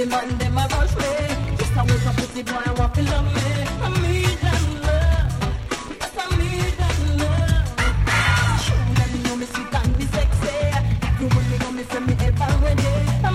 the man them a rush me. Just a wake up pretty boy I want to love me. I need that love. Yes, I need that love. Sure that you know me sweet and me sexy. You want me know me say me ever ready. I